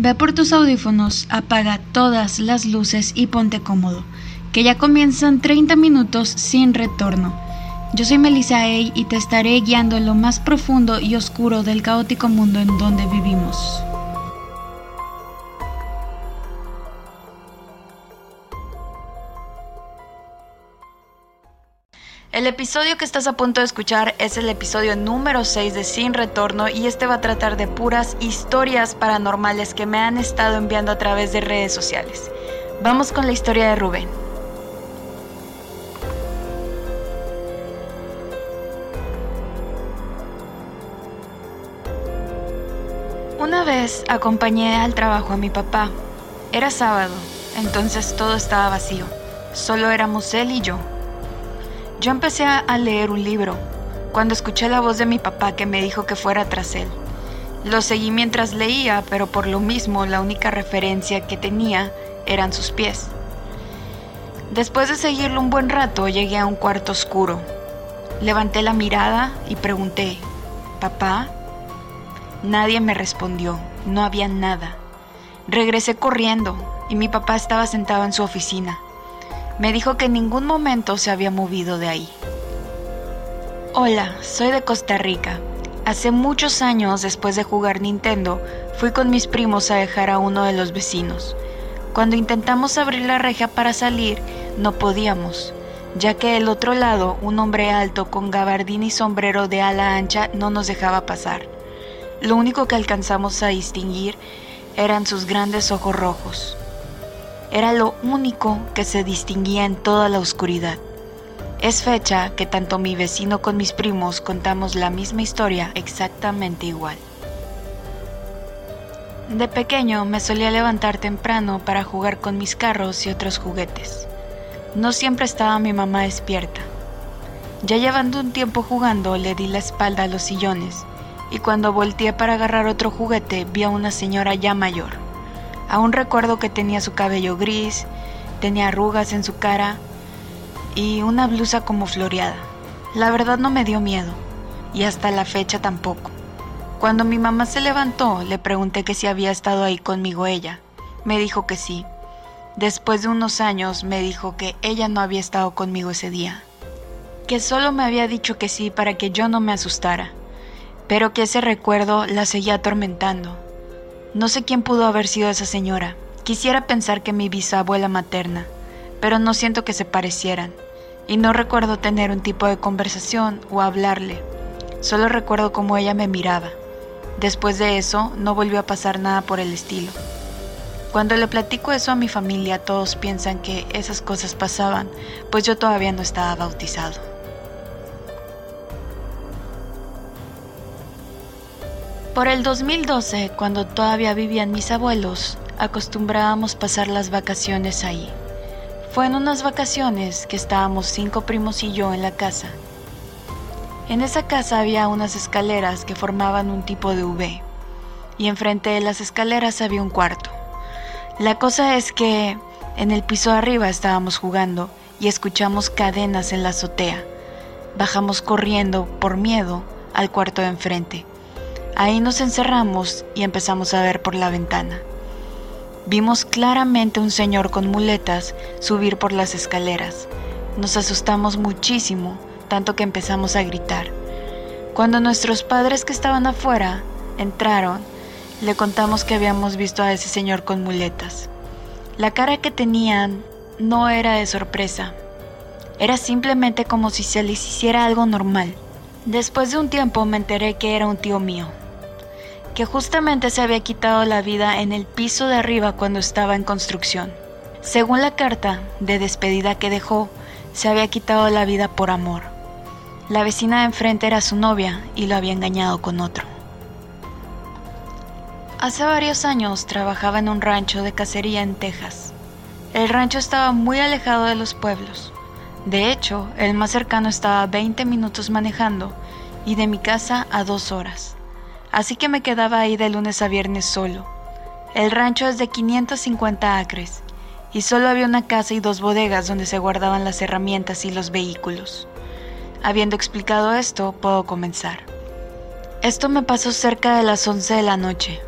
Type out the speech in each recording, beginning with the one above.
Ve por tus audífonos, apaga todas las luces y ponte cómodo, que ya comienzan 30 minutos sin retorno. Yo soy Melissa Ey y te estaré guiando en lo más profundo y oscuro del caótico mundo en donde vivimos. El episodio que estás a punto de escuchar es el episodio número 6 de Sin Retorno y este va a tratar de puras historias paranormales que me han estado enviando a través de redes sociales. Vamos con la historia de Rubén. Una vez acompañé al trabajo a mi papá. Era sábado, entonces todo estaba vacío. Solo éramos él y yo. Yo empecé a leer un libro, cuando escuché la voz de mi papá que me dijo que fuera tras él. Lo seguí mientras leía, pero por lo mismo la única referencia que tenía eran sus pies. Después de seguirlo un buen rato, llegué a un cuarto oscuro. Levanté la mirada y pregunté, ¿papá? Nadie me respondió, no había nada. Regresé corriendo y mi papá estaba sentado en su oficina. Me dijo que en ningún momento se había movido de ahí. Hola, soy de Costa Rica. Hace muchos años, después de jugar Nintendo, fui con mis primos a dejar a uno de los vecinos. Cuando intentamos abrir la reja para salir, no podíamos, ya que del otro lado, un hombre alto con gabardina y sombrero de ala ancha no nos dejaba pasar. Lo único que alcanzamos a distinguir eran sus grandes ojos rojos. Era lo único que se distinguía en toda la oscuridad. Es fecha que tanto mi vecino con mis primos contamos la misma historia exactamente igual. De pequeño me solía levantar temprano para jugar con mis carros y otros juguetes. No siempre estaba mi mamá despierta. Ya llevando un tiempo jugando, le di la espalda a los sillones y cuando volteé para agarrar otro juguete vi a una señora ya mayor. Aún recuerdo que tenía su cabello gris, tenía arrugas en su cara y una blusa como floreada. La verdad no me dio miedo, y hasta la fecha tampoco. Cuando mi mamá se levantó, le pregunté que si había estado ahí conmigo ella. Me dijo que sí. Después de unos años me dijo que ella no había estado conmigo ese día, que solo me había dicho que sí para que yo no me asustara, pero que ese recuerdo la seguía atormentando. No sé quién pudo haber sido esa señora. Quisiera pensar que mi bisabuela materna, pero no siento que se parecieran. Y no recuerdo tener un tipo de conversación o hablarle. Solo recuerdo cómo ella me miraba. Después de eso, no volvió a pasar nada por el estilo. Cuando le platico eso a mi familia, todos piensan que esas cosas pasaban, pues yo todavía no estaba bautizado. Por el 2012, cuando todavía vivían mis abuelos, acostumbrábamos pasar las vacaciones ahí. Fue en unas vacaciones que estábamos 5 primos y yo en la casa. En esa casa había unas escaleras que formaban un tipo de V, y enfrente de las escaleras había un cuarto. La cosa es que en el piso de arriba estábamos jugando y escuchamos cadenas en la azotea. Bajamos corriendo, por miedo, al cuarto de enfrente. Ahí nos encerramos y empezamos a ver por la ventana. Vimos claramente un señor con muletas subir por las escaleras. Nos asustamos muchísimo, tanto que empezamos a gritar. Cuando nuestros padres que estaban afuera entraron, le contamos que habíamos visto a ese señor con muletas. La cara que tenían no era de sorpresa. Era simplemente como si se les hiciera algo normal. Después de un tiempo me enteré que era un tío mío, que justamente se había quitado la vida en el piso de arriba cuando estaba en construcción. Según la carta de despedida que dejó, se había quitado la vida por amor. La vecina de enfrente era su novia y lo había engañado con otro. Hace varios años trabajaba en un rancho de cacería en Texas. El rancho estaba muy alejado de los pueblos. De hecho, el más cercano estaba a 20 minutos manejando y de mi casa a 2 horas. Así que me quedaba ahí de lunes a viernes solo. El rancho es de 550 acres y solo había una casa y 2 bodegas donde se guardaban las herramientas y los vehículos. Habiendo explicado esto, puedo comenzar. Esto me pasó cerca de las 11 de la noche.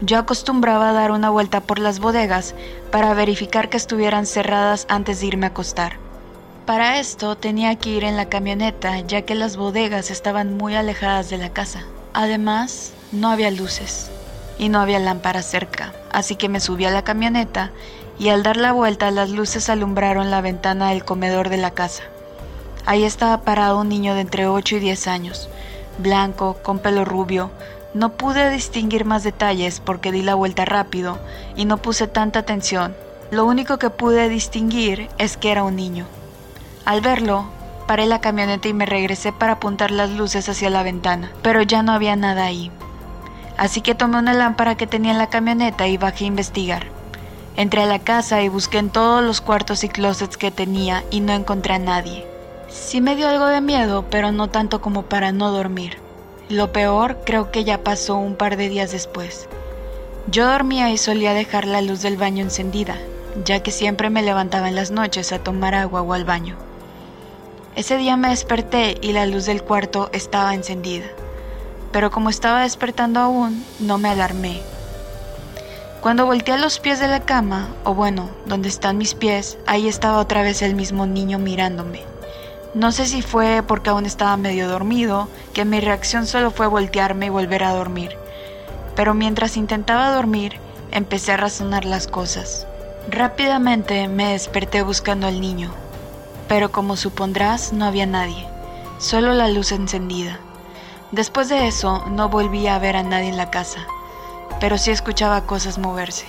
Yo acostumbraba a dar una vuelta por las bodegas para verificar que estuvieran cerradas antes de irme a acostar. Para esto tenía que ir en la camioneta, ya que las bodegas estaban muy alejadas de la casa. Además, no había luces y no había lámparas cerca, así que me subí a la camioneta y al dar la vuelta las luces alumbraron la ventana del comedor de la casa. Ahí estaba parado un niño de entre 8 y 10 años, blanco, con pelo rubio. No pude distinguir más detalles porque di la vuelta rápido y no puse tanta atención. Lo único que pude distinguir es que era un niño. Al verlo, paré la camioneta y me regresé para apuntar las luces hacia la ventana, pero ya no había nada ahí. Así que tomé una lámpara que tenía en la camioneta y bajé a investigar. Entré a la casa y busqué en todos los cuartos y closets que tenía y no encontré a nadie. Sí me dio algo de miedo, pero no tanto como para no dormir. Lo peor creo que ya pasó un par de días después. Yo dormía y solía dejar la luz del baño encendida, ya que siempre me levantaba en las noches a tomar agua o al baño. Ese día me desperté y la luz del cuarto estaba encendida, pero como estaba despertando aún, no me alarmé. Cuando volteé a los pies de la cama, o bueno, donde están mis pies, ahí estaba otra vez el mismo niño mirándome. No sé si fue porque aún estaba medio dormido, que mi reacción solo fue voltearme y volver a dormir. Pero mientras intentaba dormir, empecé a razonar las cosas. Rápidamente me desperté buscando al niño, pero como supondrás, no había nadie, solo la luz encendida. Después de eso, no volví a ver a nadie en la casa, pero sí escuchaba cosas moverse.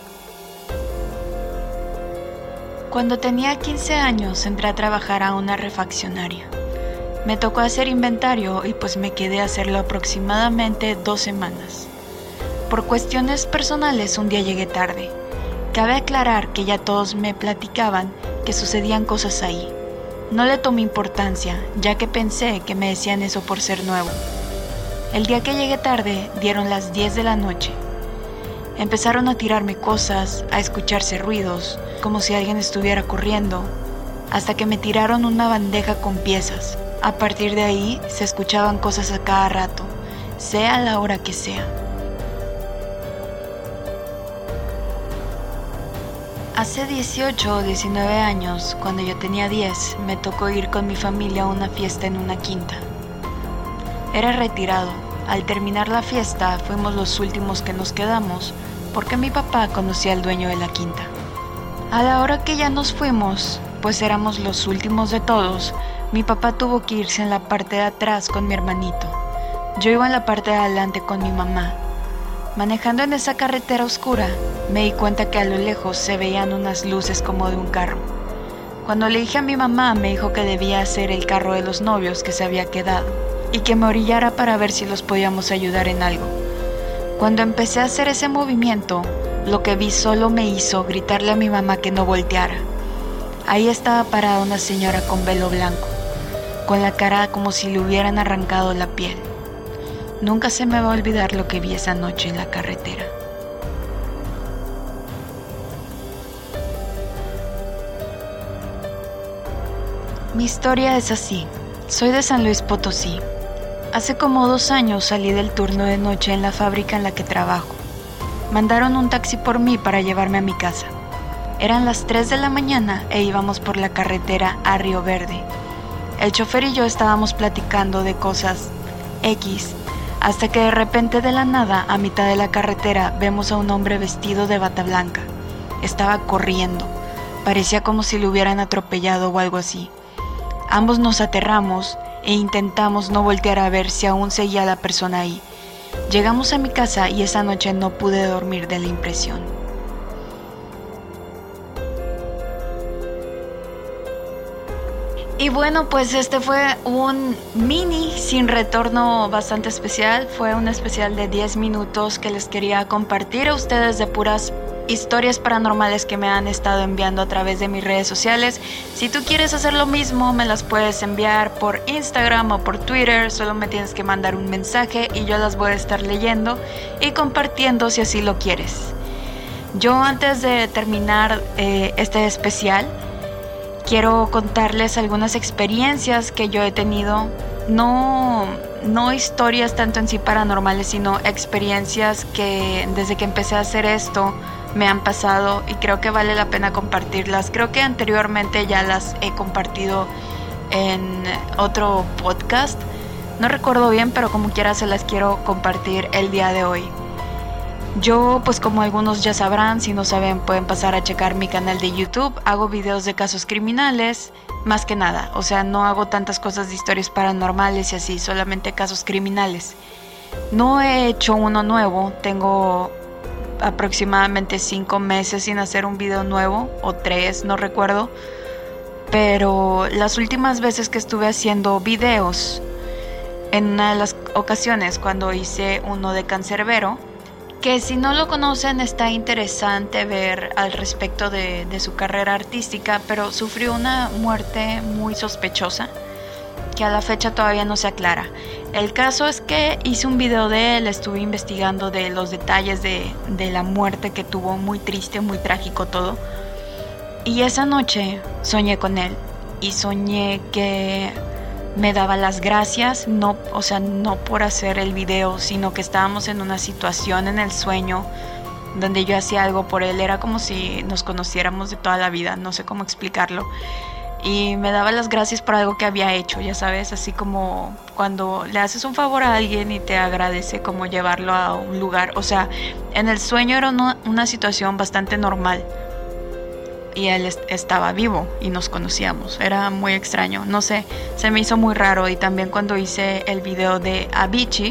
Cuando tenía 15 años entré a trabajar a una refaccionaria. Me tocó hacer inventario y pues me quedé a hacerlo aproximadamente 2 semanas. Por cuestiones personales un día llegué tarde. Cabe aclarar que ya todos me platicaban que sucedían cosas ahí. No le tomé importancia, ya que pensé que me decían eso por ser nuevo. El día que llegué tarde dieron las 10 de la noche. Empezaron a tirarme cosas, a escucharse ruidos, como si alguien estuviera corriendo, hasta que me tiraron una bandeja con piezas. A partir de ahí se escuchaban cosas a cada rato, sea la hora que sea. Hace 18 o 19 años, cuando yo tenía 10, me tocó ir con mi familia a una fiesta en una quinta. Era retirado. Al terminar la fiesta, fuimos los últimos que nos quedamos, porque mi papá conocía al dueño de la quinta. A la hora que ya nos fuimos, pues éramos los últimos de todos, mi papá tuvo que irse en la parte de atrás con mi hermanito. Yo iba en la parte de adelante con mi mamá. Manejando en esa carretera oscura, me di cuenta que a lo lejos se veían unas luces como de un carro. Cuando le dije a mi mamá, me dijo que debía ser el carro de los novios que se había quedado y que me orillara para ver si los podíamos ayudar en algo. Cuando empecé a hacer ese movimiento, lo que vi solo me hizo gritarle a mi mamá que no volteara. Ahí estaba parada una señora con velo blanco, con la cara como si le hubieran arrancado la piel. Nunca se me va a olvidar lo que vi esa noche en la carretera. Mi historia es así. Soy de San Luis Potosí. Hace como 2 años salí del turno de noche en la fábrica en la que trabajo. Mandaron un taxi por mí para llevarme a mi casa. Eran las 3 de la mañana e íbamos por la carretera a Río Verde. El chofer y yo estábamos platicando de cosas X, hasta que de repente de la nada, a mitad de la carretera, vemos a un hombre vestido de bata blanca. Estaba corriendo. Parecía como si lo hubieran atropellado o algo así. Ambos nos aterramos e intentamos no voltear a ver si aún seguía la persona ahí. Llegamos a mi casa y esa noche no pude dormir de la impresión. Y bueno, pues este fue un mini sin retorno bastante especial. Fue un especial de 10 minutos que les quería compartir a ustedes de puras historias paranormales que me han estado enviando a través de mis redes sociales. Si tú quieres hacer lo mismo, me las puedes enviar por Instagram o por Twitter. Solo me tienes que mandar un mensaje y yo las voy a estar leyendo y compartiendo si así lo quieres. Yo, antes de terminar este especial, quiero contarles algunas experiencias que yo he tenido no historias tanto en sí paranormales, sino experiencias que desde que empecé a hacer esto me han pasado y creo que vale la pena compartirlas. Creo que anteriormente ya las he compartido en otro podcast, no recuerdo bien, pero como quiera se las quiero compartir el día de hoy. Yo, pues como algunos ya sabrán, si no saben pueden pasar a checar mi canal de YouTube. Hago videos de casos criminales, más que nada. O sea, no hago tantas cosas de historias paranormales y así, solamente casos criminales. No he hecho uno nuevo, tengo aproximadamente 5 meses sin hacer un video nuevo, o 3, no recuerdo. Pero las últimas veces que estuve haciendo videos, en una de las ocasiones cuando hice uno de Cancerbero, que si no lo conocen está interesante ver al respecto de su carrera artística, pero sufrió una muerte muy sospechosa que a la fecha todavía no se aclara. El caso es que hice un video de él, estuve investigando de los detalles de la muerte que tuvo, muy triste, muy trágico todo. Y esa noche soñé con él y soñé que me daba las gracias, no por hacer el video, sino que estábamos en una situación en el sueño donde yo hacía algo por él. Era como si nos conociéramos de toda la vida, no sé cómo explicarlo. Y me daba las gracias por algo que había hecho, ya sabes, así como cuando le haces un favor a alguien y te agradece, como llevarlo a un lugar. O sea, en el sueño era una situación bastante normal. Y él estaba vivo y nos conocíamos. Era muy extraño, no sé, se me hizo muy raro. Y también cuando hice el video de Avicii,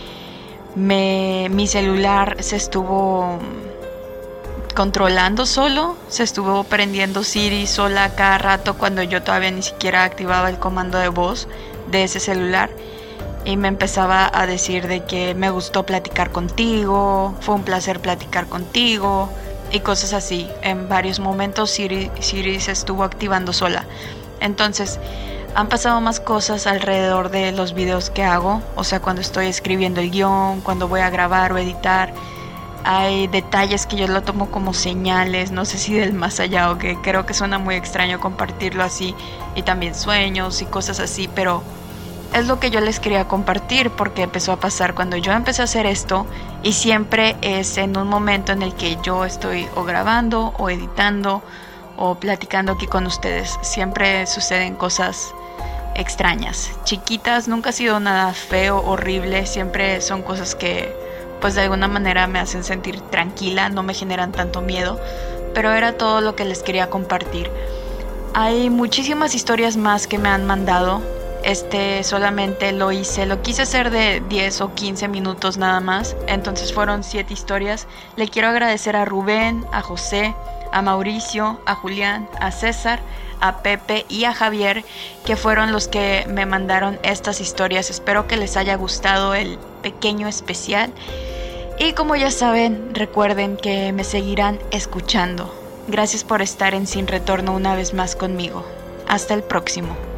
mi celular se estuvo controlando solo, se estuvo prendiendo Siri sola cada rato cuando yo todavía ni siquiera activaba el comando de voz de ese celular. Y me empezaba a decir de que me gustó platicar contigo, fue un placer platicar contigo, y cosas así. En varios momentos Siri se estuvo activando sola. Entonces han pasado más cosas alrededor de los videos que hago. O sea, cuando estoy escribiendo el guión, cuando voy a grabar o editar, hay detalles que yo lo tomo como señales, no sé si del más allá o que creo que suena muy extraño compartirlo así. Y también sueños y cosas así, pero es lo que yo les quería compartir porque empezó a pasar cuando yo empecé a hacer esto, y siempre es en un momento en el que yo estoy o grabando o editando o platicando aquí con ustedes. Siempre suceden cosas extrañas, chiquitas, nunca ha sido nada feo, horrible, siempre son cosas que pues de alguna manera me hacen sentir tranquila, no me generan tanto miedo, pero era todo lo que les quería compartir. Hay muchísimas historias más que me han mandado. Solamente lo quise hacer de 10 o 15 minutos nada más, entonces fueron 7 historias. Le quiero agradecer a Rubén, a José, a Mauricio, a Julián, a César, a Pepe y a Javier, que fueron los que me mandaron estas historias. Espero que les haya gustado el pequeño especial, y como ya saben, recuerden que me seguirán escuchando. Gracias por estar en Sin Retorno una vez más conmigo. Hasta el próximo.